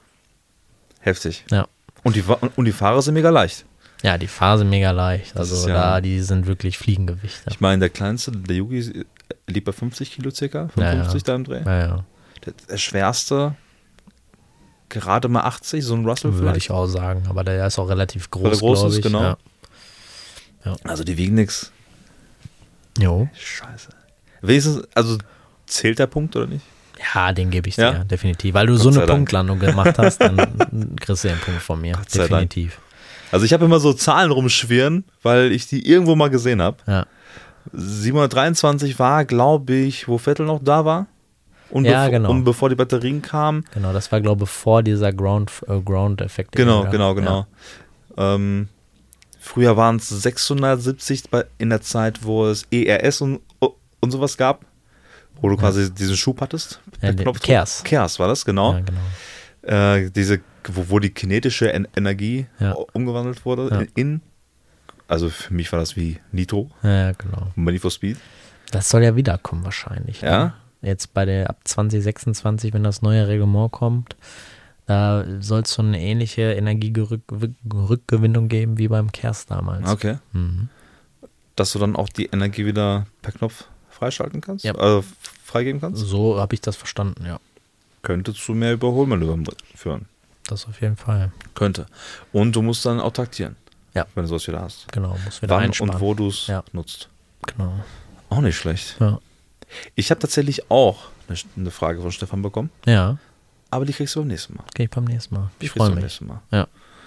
heftig. ja. Und die, Wa- und die Fahrer sind mega leicht. Ja, die Phase mega leicht. Das Also ist ja- da, die sind wirklich Fliegengewichte. Ich meine, der kleinste, der Yugi, liegt bei fünfzig Kilo circa, fünfundfünfzig da im Dreh. Ja, ja. Der, der schwerste gerade mal achtzig, so ein Russell Würde vielleicht. ich auch sagen. Aber der ist auch relativ Weil er groß, groß glaube ist, ich. genau. Ja. Also die wiegen nix. Jo. Scheiße. Wenigstens, also zählt der Punkt oder nicht? Ja, den gebe ich dir, Ja? definitiv. Weil du Gott so sei eine Dank. Punktlandung gemacht hast, dann kriegst du den Punkt von mir. Gott sei Dank. Definitiv. Also ich habe immer so Zahlen rumschwirren, weil ich die irgendwo mal gesehen habe. Ja. siebenhundertdreiundzwanzig war, glaube ich, wo Vettel noch da war. Und, Ja, bevor, genau. und bevor die Batterien kamen. Genau, das war, glaube ich, vor dieser Ground, äh, Ground-Effekt. Genau, Ja. genau, genau. Ähm, früher waren es sechshundertsiebzig bei, in der Zeit, wo es E R S und, und sowas gab. Wo du quasi diesen Schub hattest. Ja, per den Knopfdruck. Kers. Kers war das, genau. Ja, genau. Äh, diese, wo, wo die kinetische en Energie Ja. umgewandelt wurde Ja. in, in, also für mich war das wie Nitro, Ja, genau. Money for Speed. Das soll ja wiederkommen wahrscheinlich. Ja? Ne? Jetzt bei der ab zwanzig sechsundzwanzig, wenn das neue Reglement kommt, da soll es so eine ähnliche Energierückgewinnung geben wie beim Kers damals. Okay. Mhm. Dass du dann auch die Energie wieder per Knopf freischalten kannst? Ja. Also freigeben kannst? So habe ich das verstanden, ja. Könnte zu mehr Überholmanövern führen. Das auf jeden Fall. Könnte. Und du musst dann auch taktieren. Ja. Wenn du sowas wieder hast. Genau, muss wieder Wann einsparen. und wo du es Ja. nutzt. Genau. Auch nicht schlecht. Ja. Ich habe tatsächlich auch eine, eine Frage von Stefan bekommen, Ja, aber die kriegst du beim nächsten Mal. gehe ich beim nächsten Mal. Die Ich kriegst du freue beim mich. nächsten Mal. Ja.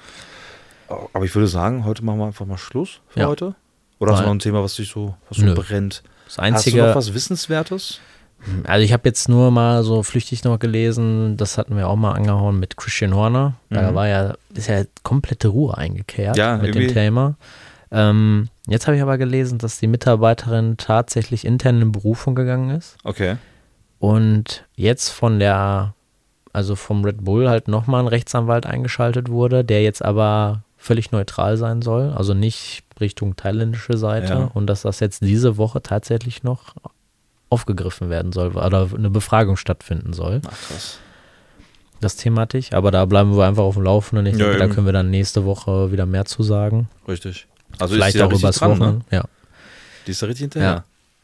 Aber ich würde sagen, heute machen wir einfach mal Schluss für Ja. heute. Oder hast du Nein. noch ein Thema, was dich so, was so Nö. brennt? Das Hast du Einzige, noch was Wissenswertes? also ich habe jetzt nur mal so flüchtig noch gelesen, das hatten wir auch mal angehauen mit Christian Horner. Da Mhm. war ja, ist ja komplette Ruhe eingekehrt Ja, mit irgendwie. dem Thema. Ähm, jetzt habe ich aber gelesen, dass die Mitarbeiterin tatsächlich intern in Berufung gegangen ist Okay. und jetzt von der, also vom Red Bull halt nochmal ein Rechtsanwalt eingeschaltet wurde, der jetzt aber völlig neutral sein soll, also nicht Richtung thailändische Seite Ja. und dass das jetzt diese Woche tatsächlich noch aufgegriffen werden soll oder eine Befragung stattfinden soll. Ach, krass. Das thematisch, aber da bleiben wir einfach auf dem Laufenden. Ich Ja, denke, da eben. können wir dann nächste Woche wieder mehr zu sagen. Richtig. Also Vielleicht ist die da auch richtig übers dran, ne? Wochenende. Ja. Die ist da richtig hinterher.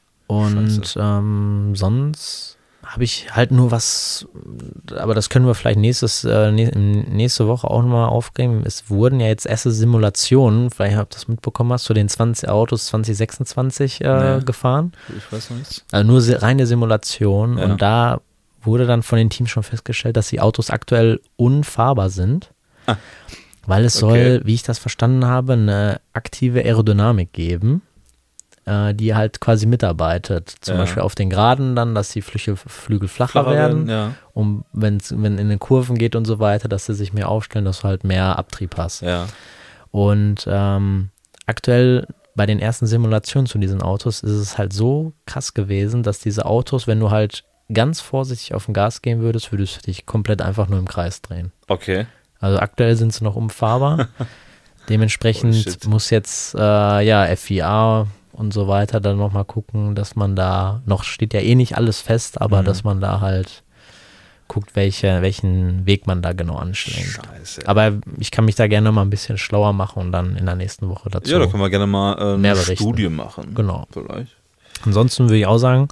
Und Scheiße. ähm, sonst habe ich halt nur was, aber das können wir vielleicht nächstes, äh, nä- nächste Woche auch nochmal aufgeben. Es wurden ja jetzt erste Simulationen, vielleicht habt ihr das mitbekommen, hast du den zwanzig Autos zwanzig sechsundzwanzig äh, Nee. gefahren. Ich weiß noch nichts. Also nur se- reine Simulation. Ja. Und da wurde dann von den Teams schon festgestellt, dass die Autos aktuell unfahrbar sind. Ah. Weil es Okay. soll, wie ich das verstanden habe, eine aktive Aerodynamik geben, äh, die halt quasi mitarbeitet. Zum Ja. Beispiel auf den Geraden dann, dass die Flügel, Flügel flacher, Flacher werden. Ja. Um, wenn's, wenn in den Kurven geht und so weiter, dass sie sich mehr aufstellen, dass du halt mehr Abtrieb hast. Ja. Und ähm, aktuell bei den ersten Simulationen zu diesen Autos ist es halt so krass gewesen, dass diese Autos, wenn du halt ganz vorsichtig auf den Gas gehen würdest, würdest du dich komplett einfach nur im Kreis drehen. Okay. Also aktuell sind sie noch umfahrbar. Holy Dementsprechend shit. muss jetzt äh, ja F I A und so weiter dann nochmal gucken, dass man da, noch steht ja eh nicht alles fest, aber Mhm. dass man da halt guckt, welche, welchen Weg man da genau anschlägt. Scheiße. Aber ich kann mich da gerne mal ein bisschen schlauer machen und dann in der nächsten Woche dazu. Ja, da können wir gerne mal äh, eine mehr berichten. Studie machen. Genau. Vielleicht. Ansonsten würde ich auch sagen,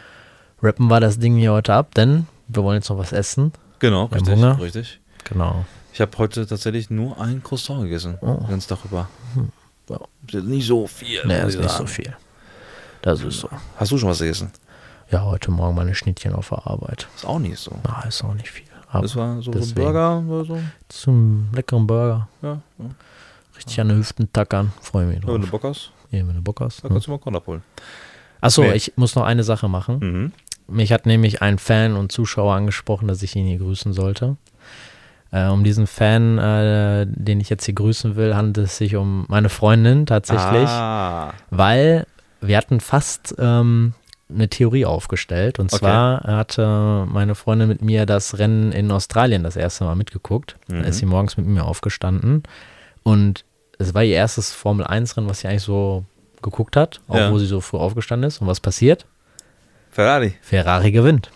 rappen wir das Ding hier heute ab, denn wir wollen jetzt noch was essen. Genau, Wir haben richtig, Hunger. richtig. Genau. Ich habe heute tatsächlich nur ein Croissant gegessen, Oh. den ganzen Tag über. Ja. Das ist nicht so viel. Nee, muss ist ich nicht sagen. so viel. Das ist so. Hast du schon was gegessen? Ja, heute Morgen meine Schnittchen auf der Arbeit. Ist auch nicht so. Na, ist auch nicht viel. Aber Das war so, so ein deswegen. Burger oder so. Zum leckeren Burger. Ja, ja. Richtig an den Hüften tackern. Freue mich Ja, wenn drauf. du Bock hast, Ja, wenn du Bock hast. dann Ne? kannst du mal Korn abholen. Achso, Nee. ich muss noch eine Sache machen. Mhm. Mich hat nämlich ein Fan und Zuschauer angesprochen, dass ich ihn hier grüßen sollte. Äh, um diesen Fan, äh, den ich jetzt hier grüßen will, handelt es sich um meine Freundin tatsächlich, Ah, weil wir hatten fast ähm, eine Theorie aufgestellt. Und Okay. zwar hatte meine Freundin mit mir das Rennen in Australien das erste Mal mitgeguckt. Mhm. Da ist sie morgens mit mir aufgestanden. Und es war ihr erstes Formel eins Rennen, was sie eigentlich so geguckt hat, auch Ja. wo sie so früh aufgestanden ist. Und was passiert? Ferrari. Ferrari gewinnt.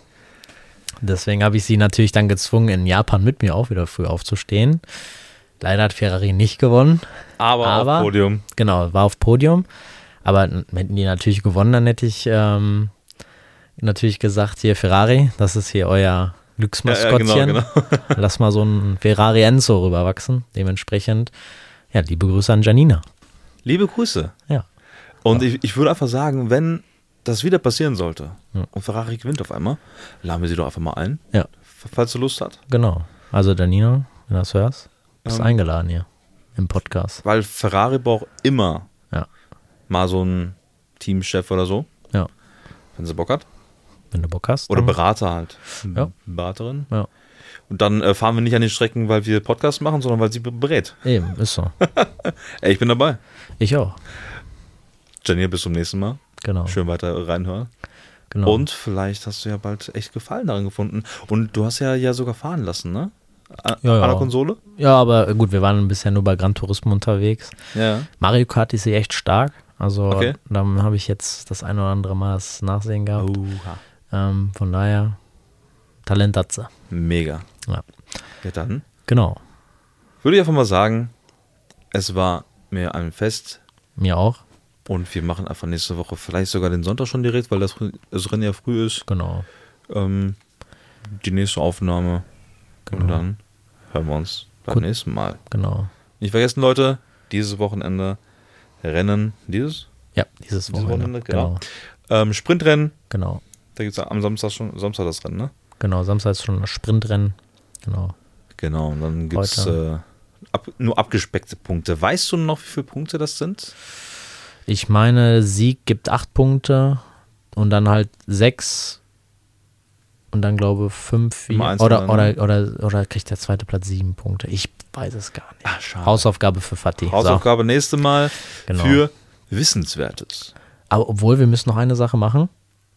Deswegen habe ich sie natürlich dann gezwungen, in Japan mit mir auch wieder früh aufzustehen. Leider hat Ferrari nicht gewonnen. Aber, Aber- auf Podium. Genau, war auf Podium. Aber hätten die natürlich gewonnen, dann hätte ich ähm, natürlich gesagt, hier Ferrari, das ist hier euer Glücksmaskottchen. Ja, ja, genau, genau. Lass mal so ein Ferrari Enzo rüberwachsen. Dementsprechend, ja, liebe Grüße an Janina. Liebe Grüße. Ja. Und ich, ich würde einfach sagen, wenn das wieder passieren sollte Ja. und Ferrari gewinnt auf einmal, laden wir sie doch einfach mal ein, Ja, f- falls du Lust hast. genau. Also Janina, wenn du das hörst, bist Ähm. eingeladen hier im Podcast. Weil Ferrari braucht immer Ja. mal so einen Teamchef oder so, Ja, wenn sie Bock hat. wenn du Bock hast. Oder dann- Berater halt. Ja. Beraterin. Ja, Und dann äh, fahren wir nicht an den Strecken, weil wir Podcast machen, sondern weil sie be- berät. eben, ist so. Ey, ich bin dabei. Ich auch. Janine, bis zum nächsten Mal. Genau. Schön weiter reinhören. genau. Und vielleicht hast du ja bald echt Gefallen daran gefunden. Und du hast ja, ja sogar fahren lassen, ne? A Ja, ja. An der Konsole? Ja, aber gut, wir waren bisher nur bei Gran Turismo unterwegs. Ja. Mario Kart ist hier echt stark. Also Okay. dann habe ich jetzt das ein oder andere Mal das Nachsehen gehabt. Oha. Ähm, von daher, Talent hat sie. Mega. Ja. Ja, dann Genau, würde ich einfach mal sagen, es war mir ein Fest mir auch. und wir machen einfach nächste Woche vielleicht sogar den Sonntag schon direkt, weil das, das Rennen ja früh ist. Genau. Ähm, die nächste Aufnahme und Genau. dann hören wir uns beim Gut. nächsten Mal. Genau. Nicht vergessen, Leute, dieses Wochenende Rennen, dieses Ja, dieses Dieses Wochenende. Wochenende, genau. Genau. ähm, Sprintrennen, Genau. da gibt es am Samstag schon Samstag das Rennen, ne? Genau. Samstag ist schon das Sprintrennen. Genau. Genau, und dann gibt es äh, ab, nur abgespeckte Punkte. Weißt du noch, wie viele Punkte das sind? Ich meine, Sieg gibt acht Punkte und dann halt sechs und dann glaube fünf Immer wie- eins oder, von oder, oder, oder kriegt der zweite Platz sieben Punkte. Ich weiß es gar nicht. Ach, schade. Hausaufgabe für Fatih. Hausaufgabe nächste Mal Genau. für Wissenswertes. So. Aber obwohl, wir müssen noch eine Sache machen.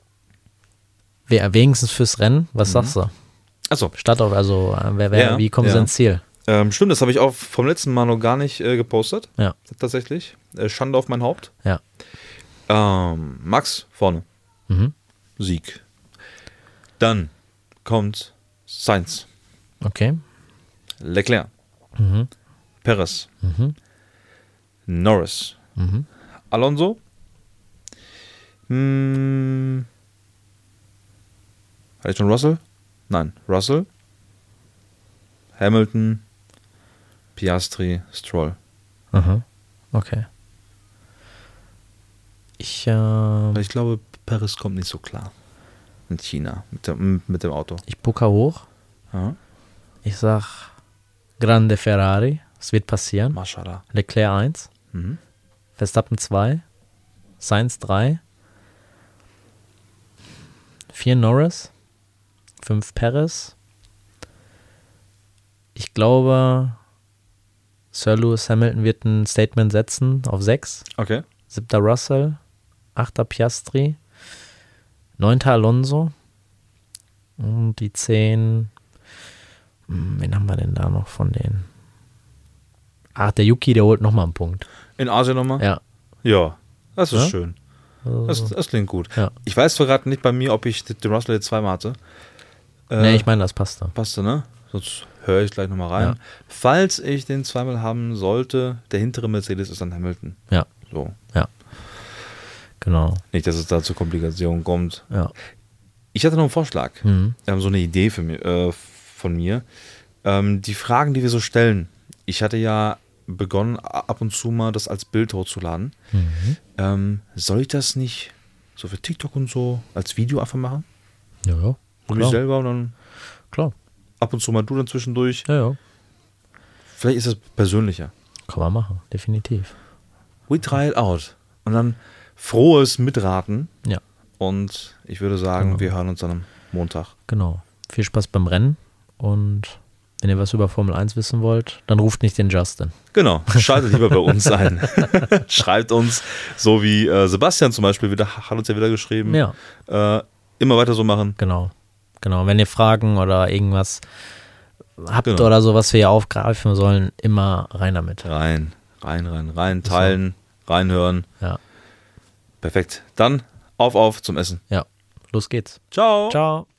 Wer, wenigstens fürs Rennen, was Mhm. sagst du? Achso, Statt auf, also äh, wer, wer, Ja, wie kommen ja. sie ins Ziel? ähm, stimmt, das habe ich auch vom letzten Mal noch gar nicht äh, gepostet. Ja. Tatsächlich. Äh, Schande auf mein Haupt. Ja. Ähm, Max vorne. Mhm. Sieg. Dann kommt Sainz, Okay. Leclerc, Mhm. Perez, Mhm. Norris, Mhm. Alonso. Hm. Hatte ich schon Russell? Nein, Russell, Hamilton, Piastri, Stroll. Aha. Okay. Ich, äh, Ich glaube, Perez kommt nicht so klar. In China mit dem, mit dem Auto. ich bucke hoch. Ja. Ich sag Grande Ferrari. Es wird passieren. Maschallah. Leclerc eins, Mhm. Verstappen zwei, Sainz drei, vier Norris, fünf Perez. Ich glaube, Sir Lewis Hamilton wird ein Statement setzen auf sechs, Okay. siebter Russell, achter Piastri, neunter Alonso und die zehn, hm, wen haben wir denn da noch von denen? Ach, der Yuki, der holt nochmal einen Punkt. In Asien nochmal? Ja. Ja, das ist Ja? schön. Also, Das, das klingt gut. ja. Ich weiß zwar gerade nicht bei mir, ob ich den Russell jetzt zweimal hatte. Äh, Nee, ich meine, das passt da. Passte, ne? Sonst höre ich gleich nochmal rein. Ja. Falls ich den zweimal haben sollte, der hintere Mercedes ist dann Hamilton. Ja, So. Genau. Nicht, dass es da zu Komplikationen kommt. Ja. Ich hatte noch einen Vorschlag. Mhm. Ähm, so eine Idee für mir, äh, von mir. Ähm, die Fragen, die wir so stellen. Ich hatte ja begonnen, ab und zu mal das als Bild hochzuladen. Mhm. Ähm, soll ich das nicht so für TikTok und so als Video einfach machen? Ja, ja. So mich Klar. selber und dann Klar. ab und zu mal du dann zwischendurch. Ja, ja. Vielleicht ist das persönlicher. Kann man machen, definitiv. We try it out. Und dann frohes Mitraten. Ja. Und ich würde sagen, Genau. wir hören uns dann am Montag. Genau. Viel Spaß beim Rennen und wenn ihr was über Formel eins wissen wollt, dann ruft nicht den Justin. Genau, schaltet lieber bei uns ein. Schreibt uns, so wie äh, Sebastian zum Beispiel, wieder, hat uns ja wieder geschrieben. Ja. Äh, immer weiter so machen. Genau. Genau. Wenn ihr Fragen oder irgendwas habt Genau. oder so, was wir hier aufgreifen sollen, immer rein damit. Rein, rein, rein, rein, teilen, reinhören. Ja. Perfekt. Dann auf, auf zum Essen. Ja. Los geht's. Ciao. Ciao.